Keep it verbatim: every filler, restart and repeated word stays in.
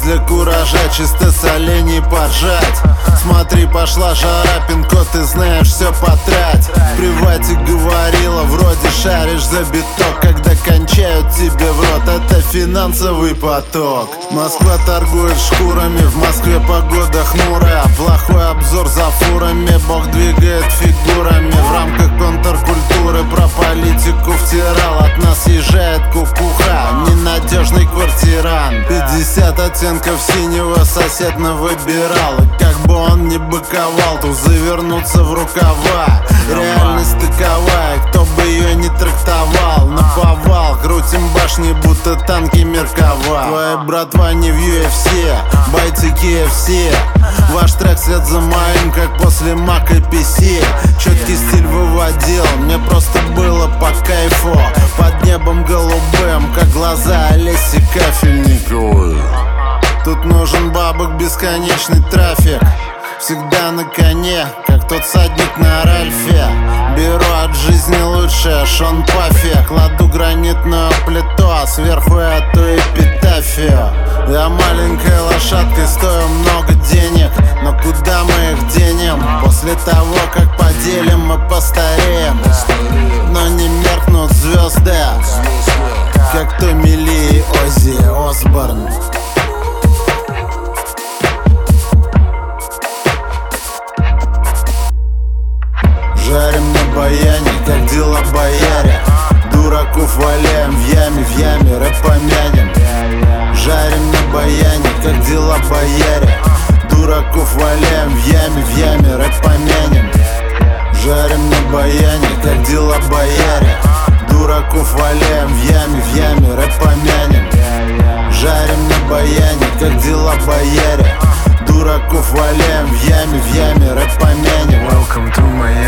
для куража, чисто с оленей поржать. Смотри, пошла жара, пин-код, ты знаешь, все потрать. В привате говорила, вроде шаришь за биток. Когда кончают тебе в рот, это финансовый поток. Москва торгует шкурами, в Москве погода хмурая. Плохой обзор за фурами, Бог двигает фигурами. В рамках контркультуры про политику втирал. От нас съезжает кукуха, ненадежный квартиран. Пятьдесят оттенков синего сосед навыбирал. И как бы он ни быковал, то завернуться в рукава. Реальность таковая, кто бы ее не трактовал. Наповал, крутим башни, будто танки Меркава. Твоя братва не в ю эф си, бойцы кей эф си. Ваш трек след за моим, как после Mac и пи си. Четкий стиль выводил, мне просто было по кайфу. Под небом голубым, как глаза Олеси Кафельниковой. Тут нужен бабок бесконечный трафик. Всегда на коне, как тот садник на Ральфе. Беру от жизни лучшее, Шон Паффи. Кладу гранитную плиту, а сверху эту эпитафию. Я маленькой лошадкой, стою много денег. Но куда мы их денем? После того, как поделим, мы постареем. Но не меркнут звезды, как Томми Ли и Оззи Осборн. Жарим на баяне, как дела бояре. Дураков валяем в яме, в яме рэп помянем. Жарим на баяне, как дела бояре. Дураков валяем в яме, в яме рэп помянем. Жарим на баяне, как дела бояре. Дураков валяем в яме, в яме рэп помянем. Жарим на баяне, как дела бояре. Дураков валяем в яме, в яме рэп помянем. Welcome to Miami.